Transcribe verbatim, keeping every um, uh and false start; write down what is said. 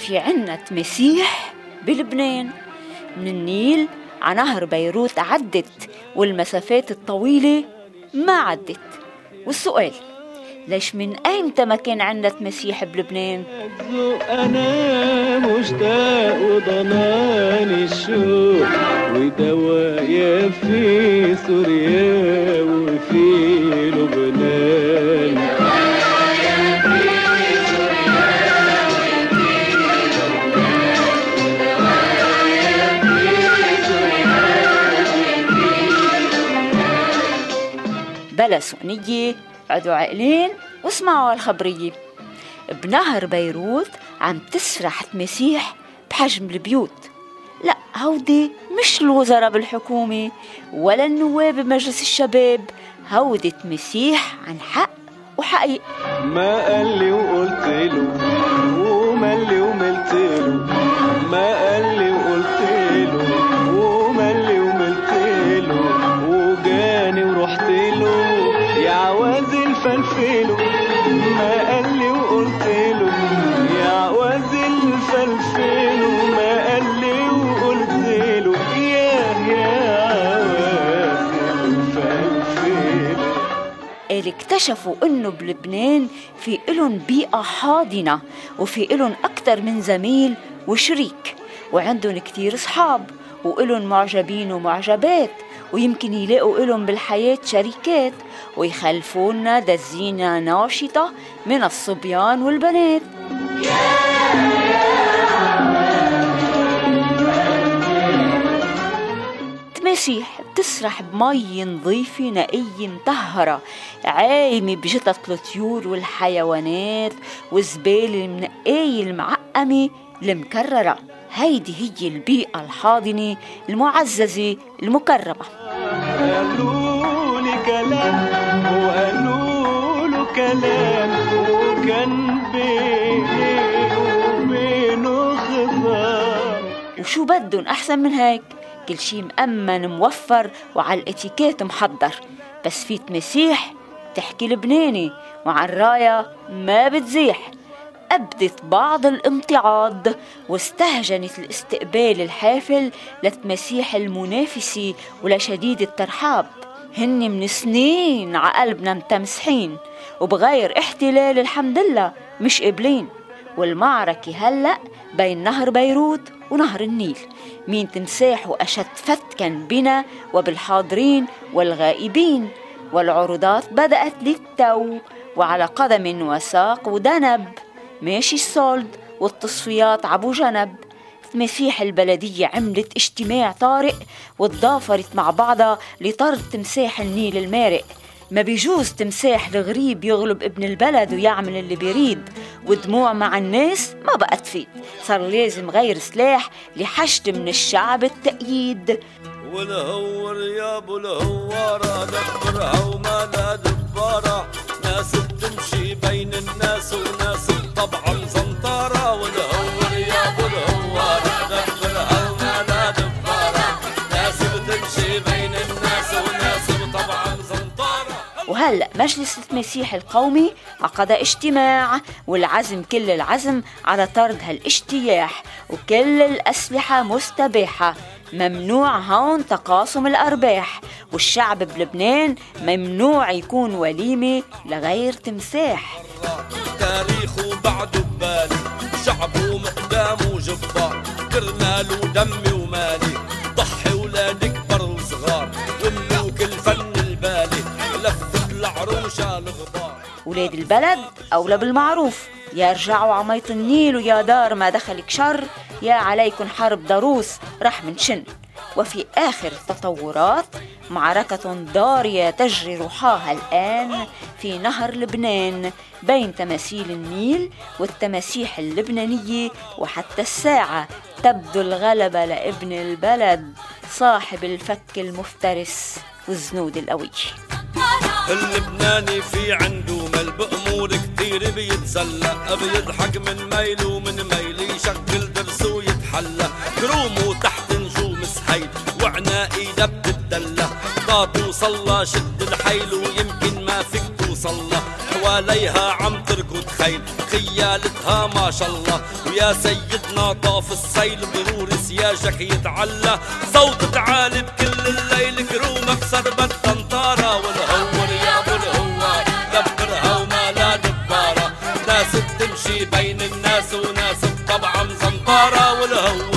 في عنا تمسيح بلبنان، من النيل على نهر بيروت عدت، والمسافات الطويلة ما عدت. والسؤال، ليش من أيمتى ما كان عندنا تمسيح بلبنان؟ أنا مشتاق وضناني الشوق ودوايا في سوريا وفي لبنان. بلا سؤنية، عدوا عقلين واسمعوا الخبرية. بنهر بيروت عم تسرح تمسيح بحجم البيوت. لا، هودي مش الوزراء بالحكومة ولا النواب بمجلس الشباب، هودي تمسيح عن حق وحقيق. ما قال لي وقلت له وما لي وملت له، ما قال لي وقلت له وما لي وملت له، وجاني ورحت له يا عواز الفلفل. ما قال لي وقلت له يا عواز الفلفل، ما قال لي وقلت له يا يا عواز الفلفل. اللي اكتشفوا انه بلبنان في إلن بيئة حاضنة، وفي إلن أكتر من زميل وشريك، وعندهم كتير أصحاب، وإلن معجبين ومعجبات، ويمكن يلاقوا إلهم بالحياة شريكات، ويخلفونا دزينة ناشطة من الصبيان والبنات. تماسيح بتسرح بمي نظيفة نقية مطهرة، عايمة بجثث الطيور والحيوانات والزبالة المنقية المعقمة المكررة. هيدي هي البيئة الحاضنة المعززة المكرمة. قالوا لي كلام وقالوا له كلام، وكان بيني وبينه خصام. وشو بدن أحسن من هيك؟ كل شي مأمن موفر وعلى الاتيكيت محضر. بس في تمسيح تحكي لبناني وعن الراية ما بتزيح. أبدت بعض الامتعاض واستهجنت الاستقبال الحافل لتمسيح المنافسي ولشديد الترحاب. هن من سنين عقلبنا متمسحين وبغير احتلال الحمد لله مش قبلين. والمعركة هلأ بين نهر بيروت ونهر النيل، مين تمساحه أشد فتكا بنا وبالحاضرين والغائبين. والعروضات بدأت للتو وعلى قدم وساق ودنب، ماشي الصولد والتصفيات عبو جنب. تماسيح البلدية عملت اجتماع طارئ وتضافرت مع بعضها لطرد تمساح النيل المارق. ما بيجوز تمساح الغريب يغلب ابن البلد ويعمل اللي بيريد، ودموع مع الناس ما بقى تفيد. صار لازم غير سلاح لحشد من الشعب التأييد. والهور يا ابو الهوارة دبرها وما لا دبارة، ناس بتمشي بين الناس وناس طبعا زنطارة. والهور يا ابو الهوارة دبرها وما لا دبارة، ناس بتمشي بين الناس وناس طبعا زنطارة. وهلأ مجلس التماسيح القومي عقد اجتماع، والعزم كل العزم على طرد هالاجتياح، وكل الأسلحة مستباحة. ممنوع هون تقاسم الأرباح، والشعب بلبنان ممنوع يكون وليمة لغير تمساح. تاريخه بعده ببالي، شعبه مقدامه جبار، كرماله دمي ومالي، ضحي ولا نكبر وصغار، وملوك الفن البالي لفت العروشة الغبار. ولاد البلد أولى بالمعروف، يا رجعوا عميط النيل ويا دار ما دخلك شر، يا عليكن حرب ضروس رح منشن. وفي آخر التطورات معركة ضارية تجري روحها الآن في نهر لبنان بين تماثيل النيل والتماسيح اللبنانية، وحتى الساعة تبدو الغلبة لابن البلد صاحب الفك المفترس والزنود القوي. اللبناني في عنده مل بأمور كتير بيتسلى، بيضحك من ميل ومن ميل يشكل درسه ويتحلى، كرومه تحت نجوم سحيل وعنائي دب الدلة، طاط وصلى شد الحيل ويمكن ما فيك توصلى. حواليها عم تركض خيل خيالتها ما شاء الله. ويا سيدنا طاف السيل بنور سياجك يتعلى صوت عالي بكل الليل كرومك سربت طنطارة. والهور يا ابو الهوار دبرها وما لا دبارة ناس بتمشي بين الناس وناس بطبعها مزنطارة. والهور